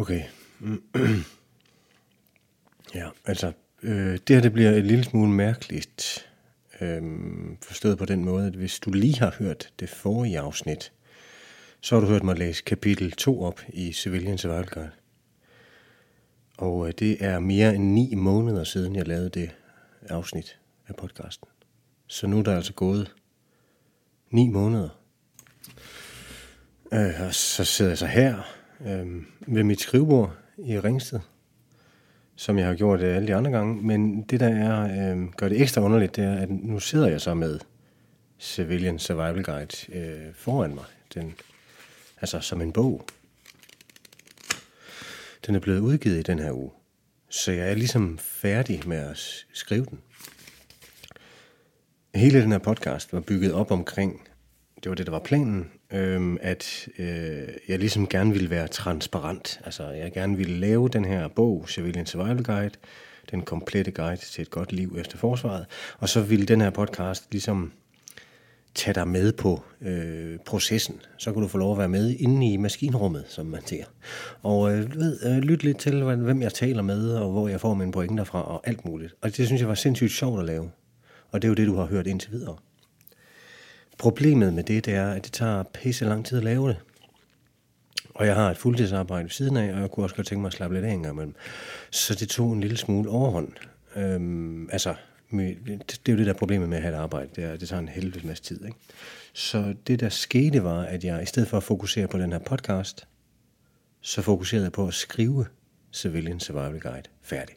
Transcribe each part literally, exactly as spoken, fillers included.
Okay. Ja, altså, øh, det her det bliver et lille smule mærkeligt, øh, forstået på den måde, at hvis du lige har hørt det forrige afsnit, så har du hørt mig læse kapitel to op i Civilian Survival Guide. Og øh, det er mere end ni måneder siden, jeg lavede det afsnit af podcasten. Så nu er der altså gået ni måneder. Øh, og så sidder jeg så her øh, ved mit skrivebord i Ringsted, som jeg har gjort øh, alle de andre gange. Men det, der er, øh, gør det ekstra underligt, det er, at nu sidder jeg så med Civilian Survival Guide øh, foran mig. Den, altså som en bog. Den er blevet udgivet i den her uge. Så jeg er ligesom færdig med at skrive den. Hele den her podcast var bygget op omkring, det var det, der var planen, øhm, at øh, jeg ligesom gerne ville være transparent. Altså, jeg gerne ville lave den her bog, Civilian Survival Guide, den komplette guide til et godt liv efter forsvaret. Og så ville den her podcast ligesom tage dig med på øh, processen. Så kan du få lov at være med inde i maskinrummet, som man siger. Og øh, ved, øh, lytte lidt til, hvem jeg taler med, og hvor jeg får mine pointer fra, og alt muligt. Og det synes jeg var sindssygt sjovt at lave. Og det er jo det, du har hørt indtil videre. Problemet med det, det er, at det tager pisse lang tid at lave det. Og jeg har et fuldtidsarbejde ved siden af, og jeg kunne også godt tænke mig at slappe lidt af en gang imellem. Så det tog en lille smule overhånd. Øhm, altså, det er jo det der problemet med at have et arbejde. Det, er, det tager en helvedes masse tid, ikke? Så det der skete var, at jeg i stedet for at fokusere på den her podcast, så fokuserede jeg på at skrive Civilian Survival Guide færdig.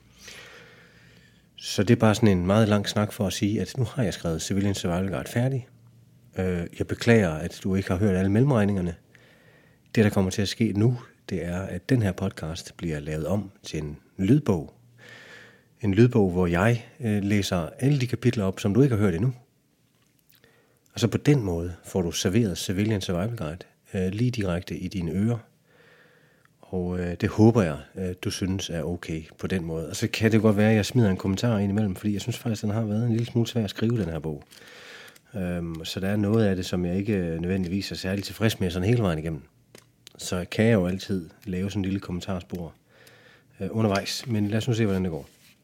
Så det er bare sådan en meget lang snak for at sige, at nu har jeg skrevet Civilian Survival Guide færdig. Jeg beklager, at du ikke har hørt alle mellemregningerne. Det, der kommer til at ske nu, det er, at den her podcast bliver lavet om til en lydbog. En lydbog, hvor jeg læser alle de kapitler op, som du ikke har hørt endnu. Og så på den måde får du serveret Civilian Survival Guide lige direkte i dine ører. Og øh, det håber jeg, øh, du synes er okay på den måde. Og så kan det godt være, at jeg smider en kommentar ind imellem, fordi jeg synes faktisk, at den har været en lille smule svær at skrive, den her bog. Øhm, så der er noget af det, som jeg ikke nødvendigvis er særlig tilfreds med sådan hele vejen igennem. Så kan jeg jo altid lave sådan en lille kommentarspor øh, undervejs. Men lad os nu se, hvordan det går.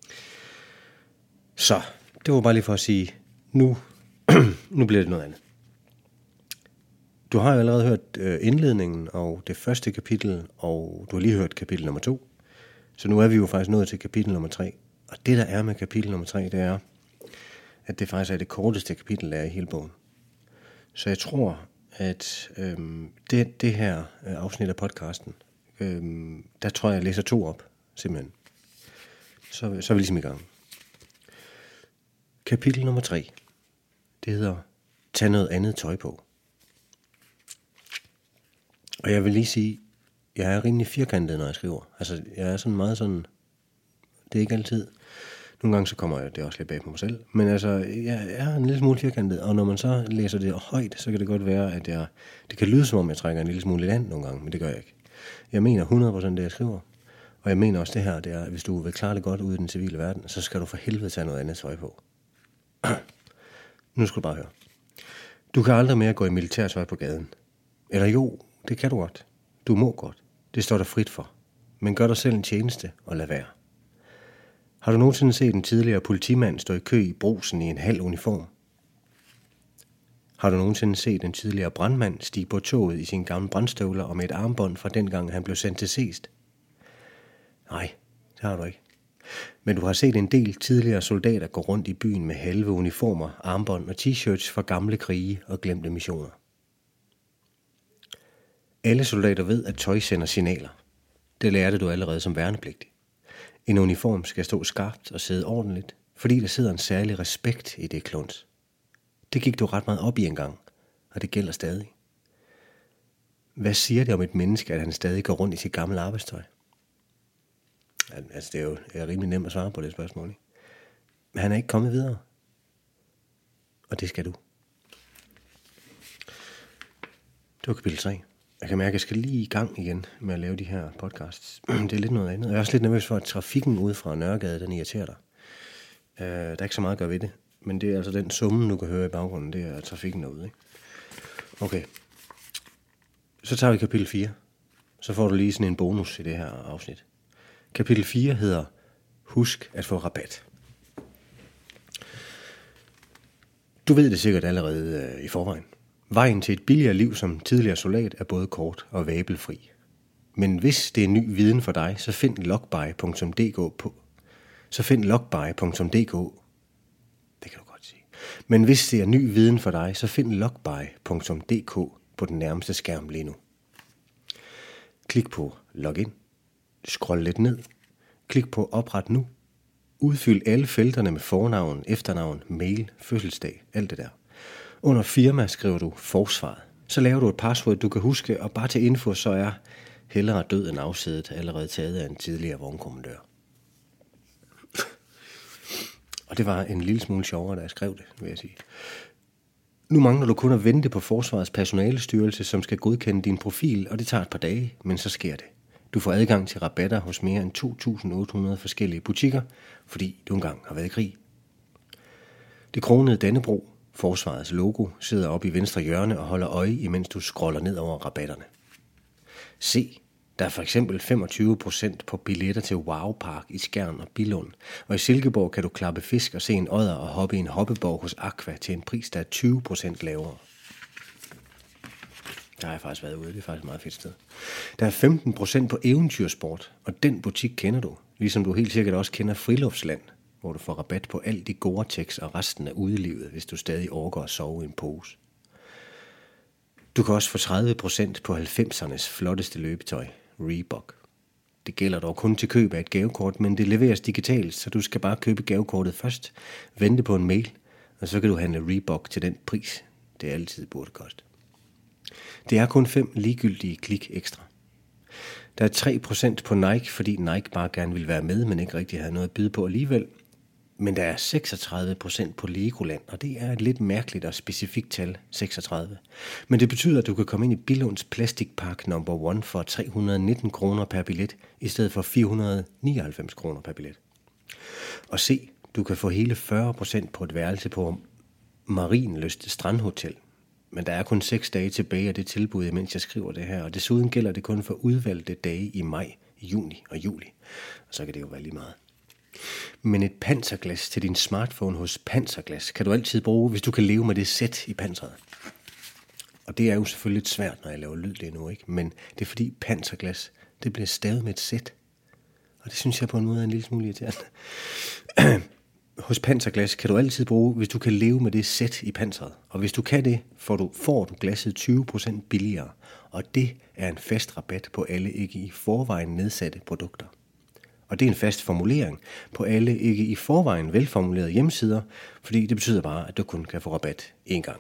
Så, det var bare lige for at sige, nu, nu bliver det noget andet. Du har jo allerede hørt øh, indledningen og det første kapitel, og du har lige hørt kapitel nummer to. Så nu er vi jo faktisk nået til kapitel nummer tre. Og det der er med kapitel nummer tre, det er, at det faktisk er det korteste kapitel, der er i hele bogen. Så jeg tror, at øh, det, det her øh, afsnit af podcasten, øh, der tror jeg, jeg læser to op, simpelthen. Så, så er vi ligesom i gang. Kapitel nummer tre, det hedder, tag noget andet tøj på. Og jeg vil lige sige, jeg er rimelig firkantet, når jeg skriver. Altså, jeg er sådan meget sådan, det er ikke altid. Nogle gange så kommer jeg det også lidt bag på mig selv. Men altså, jeg er en lille smule firkantet, og når man så læser det højt, så kan det godt være, at jeg, det kan lyde som om, jeg trækker en lille smule lidt an nogle gange, men det gør jeg ikke. Jeg mener hundrede procent det, jeg skriver. Og jeg mener også det her, det er, at hvis du vil klare det godt ude i den civile verden, så skal du for helvede tage noget andet tøj på. Nu skal du bare høre. Du kan aldrig mere gå i militærtøj på gaden. Eller jo, det kan du godt. Du må godt. Det står dig frit for. Men gør dig selv en tjeneste og lad være. Har du nogensinde set en tidligere politimand stå i kø i Brugsen i en halv uniform? Har du nogensinde set en tidligere brandmand stige på toget i sine gamle brandstøvler og med et armbånd fra dengang han blev sendt til Seest? Nej, det har du ikke. Men du har set en del tidligere soldater gå rundt i byen med halve uniformer, armbånd og t-shirts fra gamle krige og glemte missioner. Alle soldater ved, at tøj sender signaler. Det lærte du allerede som værnepligtig. En uniform skal stå skarpt og sidde ordentligt, fordi der sidder en særlig respekt i det kluns. Det gik du ret meget op i engang, og det gælder stadig. Hvad siger det om et menneske, at han stadig går rundt i sit gamle arbejdstøj? Altså, det er jo det er rimelig nemt at svare på det spørgsmål, ikke? Men han er ikke kommet videre. Og det skal du. Det var kapitel tre. Jeg kan mærke, at jeg skal lige i gang igen med at lave de her podcasts. Det er lidt noget andet. Jeg er også lidt nervøs for, at trafikken ude fra Nørregade, den irriterer dig. Uh, der er ikke så meget at gøre ved det. Men det er altså den summen, du kan høre i baggrunden. Det er trafikken derude, ikke? Okay. Så tager vi kapitel fire. så får du lige sådan en bonus i det her afsnit. Kapitel fire hedder Husk at få rabat. Du ved det sikkert allerede øh, i forvejen. Vejen til et billigere liv som tidligere soldat er både kort og vabelfri. Men hvis det er ny viden for dig, så find logbuy punktum d k på. Så find logbuy punktum d k. Det kan du godt sige. Men hvis det er ny viden for dig, så find logbuy punktum d k på den nærmeste skærm lige nu. Klik på login. Scroll lidt ned. Klik på opret nu. Udfyld alle felterne med fornavn, efternavn, mail, fødselsdag, alt det der. Under firma skriver du forsvaret. Så laver du et password, du kan huske, og bare til info, så er hellere død end afsædet allerede taget af en tidligere vognkommandør. Og det var en lille smule sjovere, da jeg skrev det, vil jeg sige. Nu mangler du kun at vente på Forsvarets personalestyrelse, som skal godkende din profil, og det tager et par dage, men så sker det. Du får adgang til rabatter hos mere end to tusind otte hundrede forskellige butikker, fordi du engang har været i krig. Det kronede Dannebrog, Forsvarets logo, sidder oppe i venstre hjørne og holder øje, imens du scroller ned over rabatterne. Se, der er for eksempel femogtyve procent på billetter til Wow Park i Skjern og Billund, og i Silkeborg kan du klappe fisk og se en odder og hoppe i en hoppeborg hos Aqua til en pris, der er tyve procent lavere. Der har jeg faktisk været ude, det er faktisk et meget fedt sted. Der er femten procent på Eventyrsport, og den butik kender du, ligesom du helt sikkert også kender Friluftsland, hvor du får rabat på alt det Gore-Tex og resten af udelivet, hvis du stadig overgår at sove i en pose. Du kan også få tredive procent på halvfemsernes flotteste løbetøj, Reebok. Det gælder dog kun til køb af et gavekort, men det leveres digitalt, så du skal bare købe gavekortet først, vente på en mail, og så kan du handle Reebok til den pris, det altid burde koste. Det er kun fem ligegyldige klik ekstra. Der er tre procent på Nike, fordi Nike bare gerne vil være med, men ikke rigtig havde noget at byde på alligevel. Men der er seksogtredive procent på Legoland, og det er et lidt mærkeligt og specifikt tal, seksogtredive. Men det betyder, at du kan komme ind i Billunds Plastic Park number one for tre hundrede nitten kroner per billet, i stedet for fire hundrede nioghalvfems kroner per billet. Og se, du kan få hele fyrre procent på et værelse på Marienlyst Strandhotel. Men der er kun seks dage tilbage af det tilbud, mens jeg skriver det her, og desuden gælder det kun for udvalgte dage i maj, juni og juli. Og så kan det jo være lige meget. Men et panserglas til din smartphone hos Panserglas kan du altid bruge, hvis du kan leve med det sæt i panseret. Og det er jo selvfølgelig lidt svært, når jeg laver lyd lige nu, ikke? Men det er fordi Panserglas, det bliver stavet med et sæt. Og det synes jeg på en måde er en lille smule irriterende. Hos Panserglas kan du altid bruge, hvis du kan leve med det sæt i panseret. Og hvis du kan det, får du, får du glasset tyve procent billigere. Og det er en fast rabat på alle ikke i forvejen nedsatte produkter. Og det er en fast formulering på alle ikke i forvejen velformulerede hjemmesider, fordi det betyder bare, at du kun kan få rabat én gang.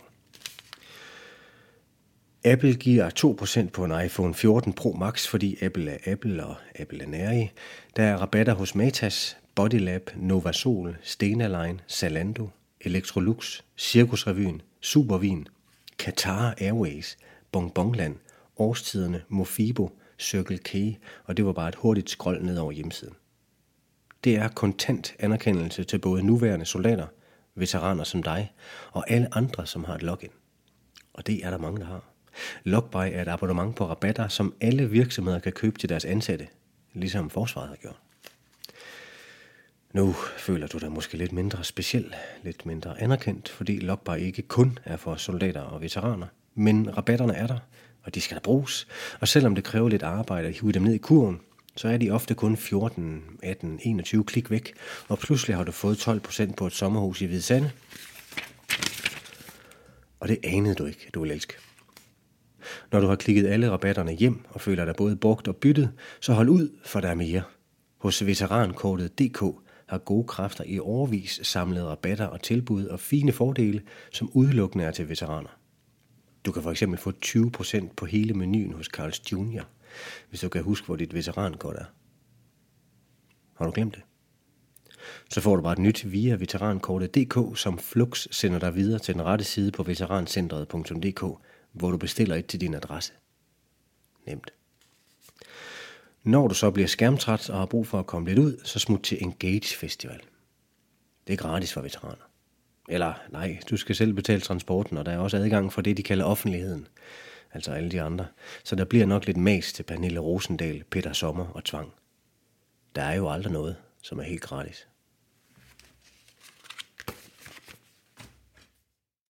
Apple giver to procent på en iPhone fjorten Pro Max, fordi Apple er Apple og Apple er nærig. Der er rabatter hos Matas, Bodylab, Novasol, Stena Line, Zalando, Electrolux, Cirkusrevyen, Supervin, Qatar Airways, Bonbonland, Årstiderne, Mofibo, Circle K, og det var bare et hurtigt scroll ned over hjemmesiden. Det er kontant anerkendelse til både nuværende soldater, veteraner som dig, og alle andre, som har et login. Og det er der mange, der har. Logbuy er et abonnement på rabatter, som alle virksomheder kan købe til deres ansatte, ligesom Forsvaret har gjort. Nu føler du dig måske lidt mindre speciel, lidt mindre anerkendt, fordi Logbuy ikke kun er for soldater og veteraner, men rabatterne er der, og de skal da bruges. Og selvom det kræver lidt arbejde at hive dem ned i kurven, så er de ofte kun fjorten, atten, enogtyve klik væk, og pludselig har du fået tolv procent på et sommerhus i Hvide Sande. Og det anede du ikke, du vil elske. Når du har klikket alle rabatterne hjem og føler dig både brugt og byttet, så hold ud, for der er mere. Hos veterankortet punktum d k har gode kræfter i årevis samlet rabatter og tilbud og fine fordele, som udelukkende er til veteraner. Du kan for eksempel få tyve procent på hele menuen hos Carl's junior, hvis du kan huske, hvor dit veterankort er. Har du glemt det? Så får du bare et nyt via veterankortet punktum d k, som Flux sender dig videre til den rette side på veterancentret punktum d k, hvor du bestiller et til din adresse. Nemt. Når du så bliver skærmtræt og har brug for at komme lidt ud, så smut til Engage Festival. Det er gratis for veteraner. Eller nej, du skal selv betale transporten, og der er også adgang for det, de kalder offentligheden. Altså alle de andre. Så der bliver nok lidt mas til Pernille Rosendahl, Peter Sommer og Tvang. Der er jo aldrig noget, som er helt gratis.